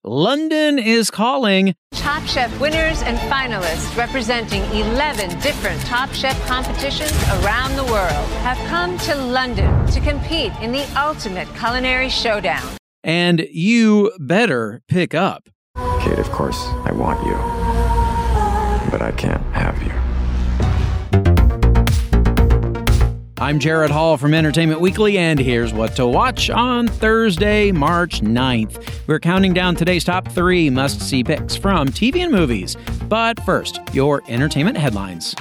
London is calling. Top Chef winners and finalists representing 11 different Top Chef competitions around the world have come to London to compete in the ultimate culinary showdown. And you better pick up. Kate, of course, I want you, but I can't have you. I'm Jared Hall from Entertainment Weekly, and here's what to watch on Thursday, March 9th. We're counting down today's top 3 must-see picks from TV and movies. But first, your entertainment headlines.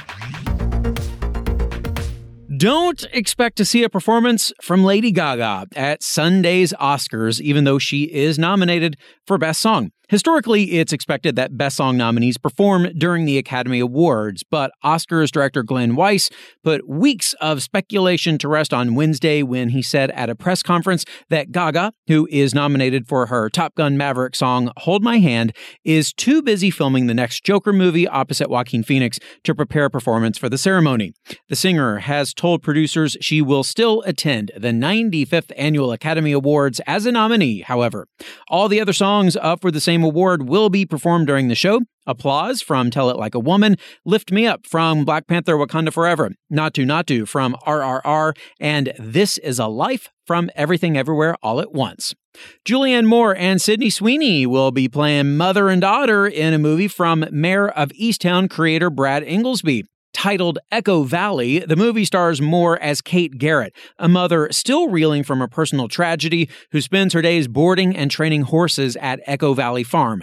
Don't expect to see a performance from Lady Gaga at Sunday's Oscars, even though she is nominated for Best Song. Historically, it's expected that Best Song nominees perform during the Academy Awards, but Oscars director Glenn Weiss put weeks of speculation to rest on Wednesday when he said at a press conference that Gaga, who is nominated for her Top Gun Maverick song Hold My Hand, is too busy filming the next Joker movie opposite Joaquin Phoenix to prepare a performance for the ceremony. The singer has told producers she will still attend the 95th Annual Academy Awards as a nominee, however. All the other songs up for the same award will be performed during the show. Applause from Tell It Like a Woman, Lift Me Up from Black Panther Wakanda Forever, Natu from RRR, and This Is a Life from Everything Everywhere All at Once. Julianne Moore and Sydney Sweeney will be playing mother and daughter in a movie from Mayor of Easttown creator Brad Inglesby. Titled Echo Valley, the movie stars Moore as Kate Garrett, a mother still reeling from a personal tragedy who spends her days boarding and training horses at Echo Valley Farm,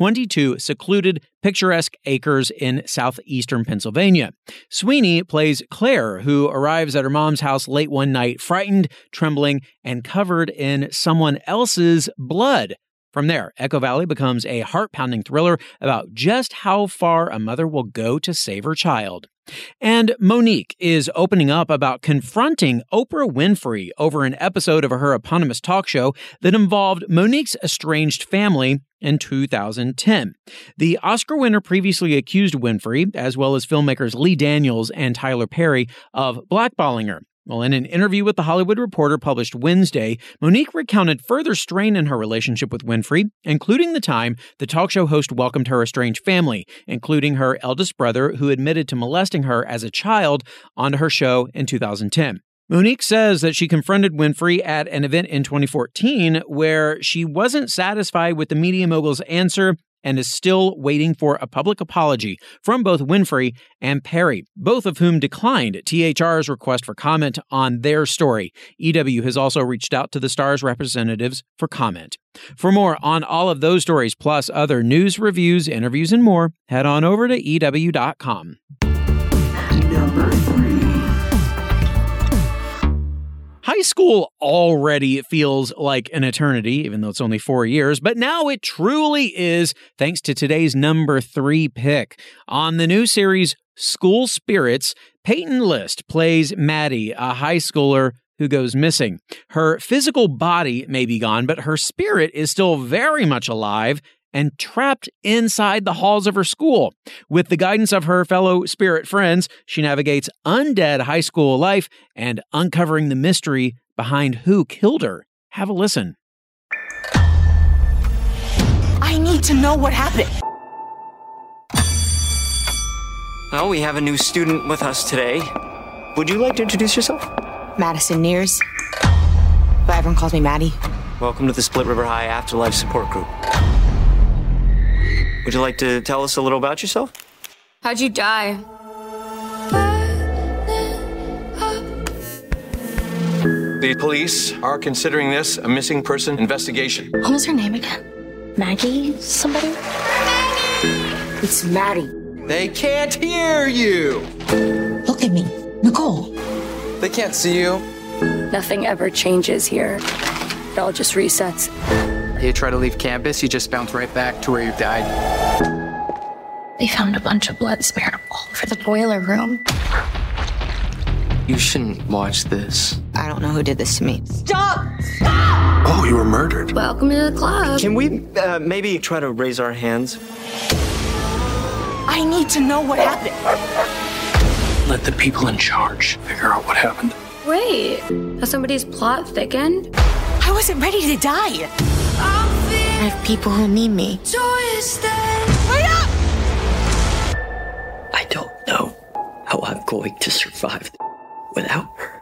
22 secluded, picturesque acres in southeastern Pennsylvania. Sweeney plays Claire, who arrives at her mom's house late one night, frightened, trembling, and covered in someone else's blood. From there, Echo Valley becomes a heart-pounding thriller about just how far a mother will go to save her child. And Mo'Nique is opening up about confronting Oprah Winfrey over an episode of her eponymous talk show that involved Mo'Nique's estranged family in 2010. The Oscar winner previously accused Winfrey, as well as filmmakers Lee Daniels and Tyler Perry, of blackballing her. Well, in an interview with The Hollywood Reporter published Wednesday, Mo'Nique recounted further strain in her relationship with Winfrey, including the time the talk show host welcomed her estranged family, including her eldest brother, who admitted to molesting her as a child, onto her show in 2010. Mo'Nique says that she confronted Winfrey at an event in 2014 where she wasn't satisfied with the media mogul's answer and is still waiting for a public apology from both Winfrey and Perry, both of whom declined THR's request for comment on their story. EW has also reached out to the star's representatives for comment. For more on all of those stories, plus other news, reviews, interviews, and more, head on over to EW.com. Number 3. High school already feels like an eternity, even though it's only 4 years, but now it truly is, thanks to today's number 3 pick. On the new series, School Spirits, Peyton List plays Maddie, a high schooler who goes missing. Her physical body may be gone, but her spirit is still very much alive and trapped inside the halls of her school. With the guidance of her fellow spirit friends, she navigates undead high school life and uncovering the mystery behind who killed her. Have a listen. I need to know what happened. Well, we have a new student with us today. Would you like to introduce yourself? Madison Nears. But everyone calls me Maddie. Welcome to the Split River High Afterlife Support Group. Would you like to tell us a little about yourself? How'd you die? The police are considering this a missing person investigation. What was her name again? Maggie somebody? It's Maddie. They can't hear you! Look at me. Nicole. They can't see you. Nothing ever changes here. It all just resets. You try to leave campus, you just bounce right back to where you died. They found a bunch of blood smeared all over the boiler room. You shouldn't watch this. I don't know who did this to me. Stop! Oh, you were murdered. Welcome to the club. Can we maybe try to raise our hands? I need to know what happened. Let the people in charge figure out what happened. Wait, has somebody's plot thickened? I wasn't ready to die. I have people who need me. I don't know how I'm going to survive without her.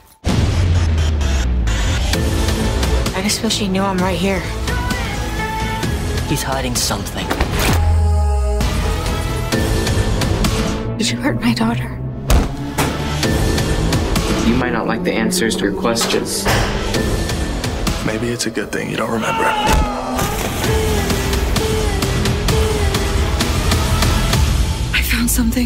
I just wish he knew I'm right here. He's hiding something. Did you hurt my daughter? You might not like the answers to your questions. Maybe it's a good thing you don't remember. I found something.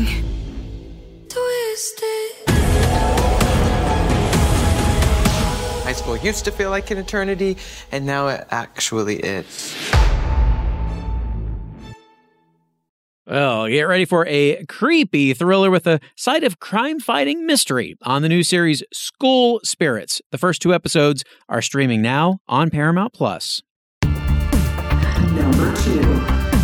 High school used to feel like an eternity, and now it actually is. Well, get ready for a creepy thriller with a side of crime-fighting mystery on the new series School Spirits. The first 2 episodes are streaming now on Paramount+. Number 2.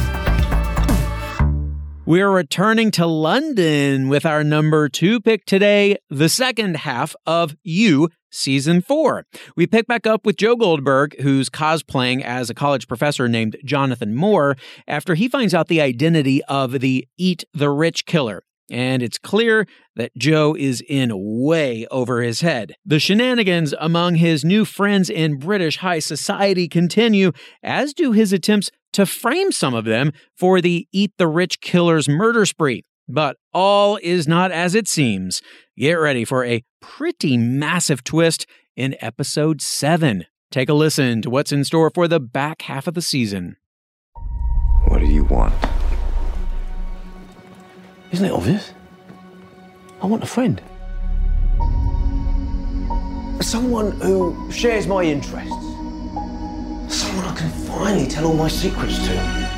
We're returning to London with our number 2 pick today, the second half of You, Season 4. We pick back up with Joe Goldberg, who's cosplaying as a college professor named Jonathan Moore, after he finds out the identity of the Eat the Rich killer. And it's clear that Joe is in way over his head. The shenanigans among his new friends in British high society continue, as do his attempts to frame some of them for the Eat the Rich killer's murder spree. But all is not as it seems. Get ready for a pretty massive twist in episode 7. Take a listen to what's in store for the back half of the season. What do you want? Isn't it obvious? I want a friend. Someone who shares my interests. Someone I can finally tell all my secrets to.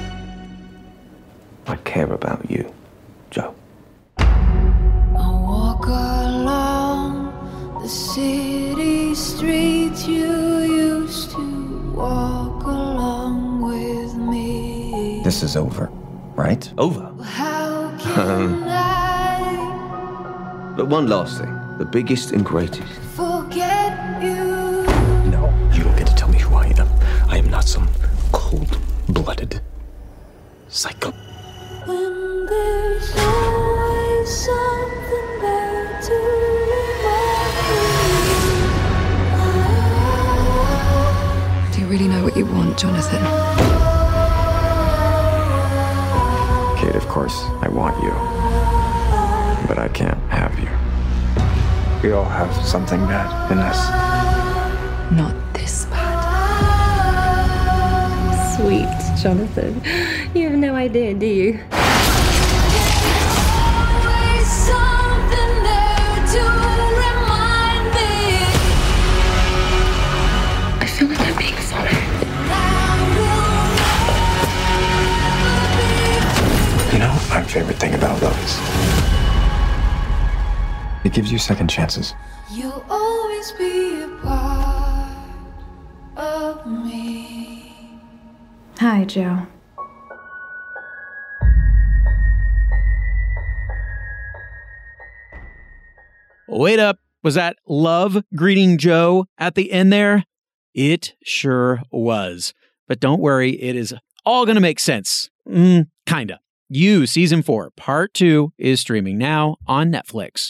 I care about you, Joe. I walk along the city streets you used to walk along with me. This is over, right? Over? How can I But one last thing. The biggest and greatest. forget you? No, you don't get to tell me who I am. I am not some cold-blooded psycho. When there's always something there to remind me. Do you really know what you want, Jonathan? Kate, of course, I want you. But I can't have you. We all have something bad in us. Not this bad. Sweet, Jonathan. You have no idea, do you? Always something there to remind me. I feel like I'm being followed. You know, my favorite thing about love is it gives you second chances. You'll always be a part of me. Hi, Joe. Wait up. Was that love greeting Joe at the end there? It sure was. But don't worry, it is all going to make sense. Kinda. You, Season 4, Part 2 is streaming now on Netflix.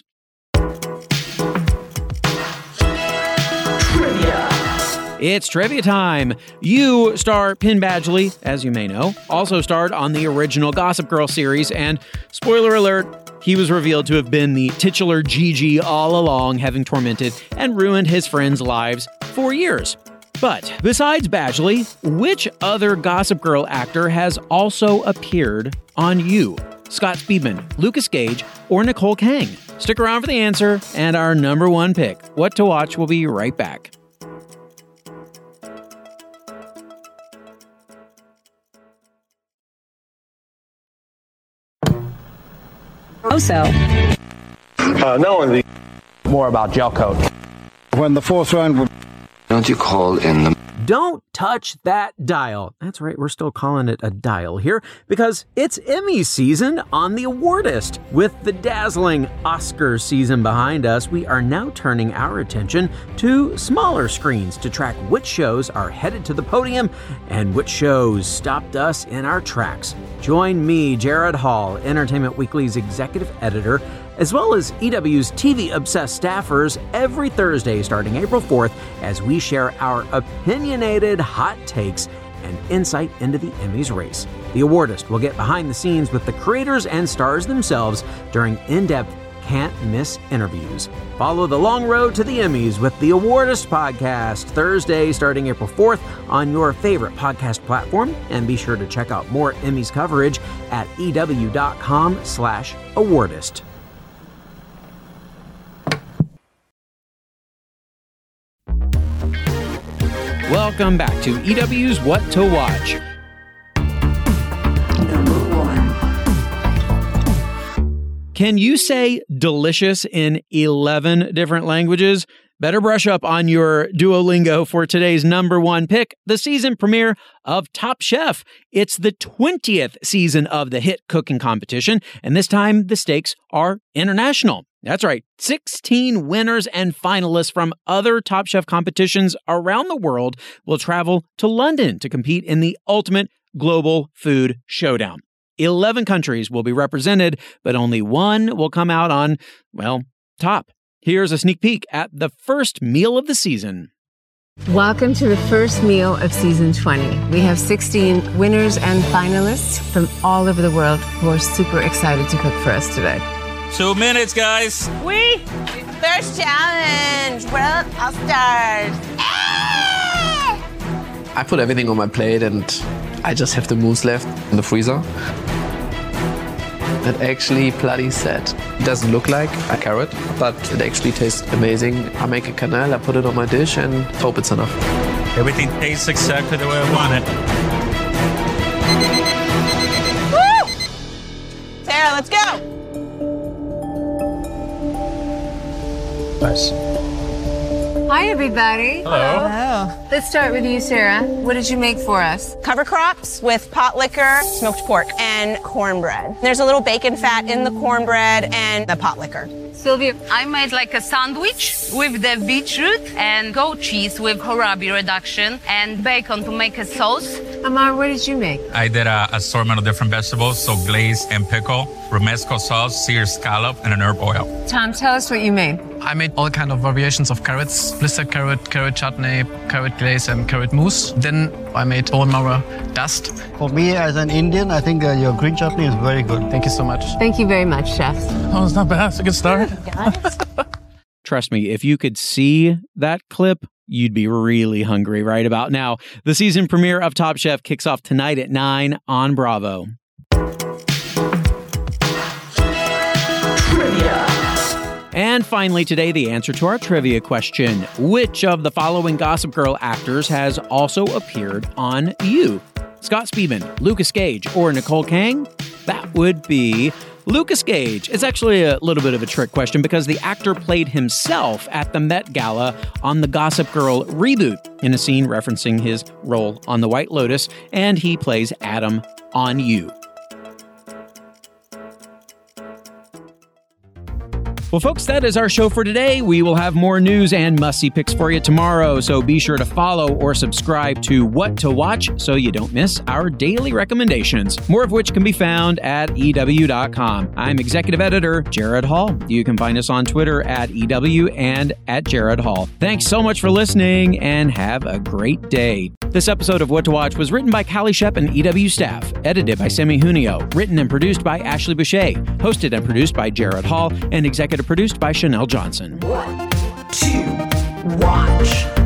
It's trivia time. You star Penn Badgley, as you may know, also starred on the original Gossip Girl series, and spoiler alert, he was revealed to have been the titular Gigi all along, having tormented and ruined his friends' lives for years. But besides Badgley, which other Gossip Girl actor has also appeared on You? Scott Speedman, Lucas Gage, or Nicole Kang? Stick around for the answer and our number 1 pick. What to Watch will be right back. Also, not only more about gel coat. When the 4th round, don't you call in the don't touch that dial. That's right, we're still calling it a dial here because it's Emmy season on The Awardist. With the dazzling Oscars season behind us, we are now turning our attention to smaller screens to track which shows are headed to the podium and which shows stopped us in our tracks. Join me, Jared Hall, Entertainment Weekly's executive editor, as well as EW's TV-obsessed staffers every Thursday starting April 4th as we share our opinionated hot takes and insight into the Emmys race. The Awardist will get behind the scenes with the creators and stars themselves during in-depth, can't-miss interviews. Follow the long road to the Emmys with the Awardist podcast Thursday starting April 4th on your favorite podcast platform, and be sure to check out more Emmys coverage at EW.com/Awardist. Welcome back to EW's What to Watch. Number 1. Can you say delicious in 11 different languages? Better brush up on your Duolingo for today's number 1 pick, the season premiere of Top Chef. It's the 20th season of the hit cooking competition, and this time the stakes are international. That's right, 16 winners and finalists from other Top Chef competitions around the world will travel to London to compete in the ultimate global food showdown. 11 countries will be represented, but only one will come out on, well, top. Here's a sneak peek at the first meal of the season. Welcome to the first meal of season 20. We have 16 winners and finalists from all over the world who are super excited to cook for us today. 2 minutes, guys. We thirst challenge. World All Stars. I put everything on my plate and I just have the mousse left in the freezer. It actually bloody sad. It doesn't look like a carrot, but it actually tastes amazing. I make a cannelle, I put it on my dish and hope it's enough. Everything tastes exactly the way I want Woo! it. Sarah, let's go. Nice. Hi, everybody. Hello. Let's start with you, Sarah. What did you make for us? Cover crops with pot liquor, smoked pork, and cornbread. There's a little bacon fat in the cornbread and the pot liquor. Sylvia. I made like a sandwich with the beetroot and goat cheese with kohlrabi reduction and bacon to make a sauce. Amar, what did you make? I did an assortment of different vegetables, so glaze and pickle, romesco sauce, seared scallop, and an herb oil. Tom, tell us what you made. I made all kind of variations of carrots, blistered carrot, carrot chutney, carrot glaze, and carrot mousse. Then I made bone marrow dust. For me, as an Indian, I think your green chutney is very good. Thank you so much. Thank you very much, chefs. Oh, it's not bad. It's a good start. Trust me, if you could see that clip, you'd be really hungry right about now. The season premiere of Top Chef kicks off tonight at 9 on Bravo. And finally today, the answer to our trivia question. Which of the following Gossip Girl actors has also appeared on You? Scott Speedman, Lucas Gage, or Nicole Kang? That would be Lucas Gage. It's actually a little bit of a trick question because the actor played himself at the Met Gala on the Gossip Girl reboot in a scene referencing his role on The White Lotus, and he plays Adam on You. Well, folks, that is our show for today. We will have more news and must-see picks for you tomorrow, so be sure to follow or subscribe to What to Watch so you don't miss our daily recommendations, more of which can be found at EW.com. I'm Executive Editor Jared Hall. You can find us on Twitter at EW and at Jared Hall. Thanks so much for listening, and have a great day. This episode of What to Watch was written by Callie Shep and EW staff, edited by Semi Junio, written and produced by Ashley Boucher, hosted and produced by Jared Hall, and executive produced by Chanel Johnson. What to Watch.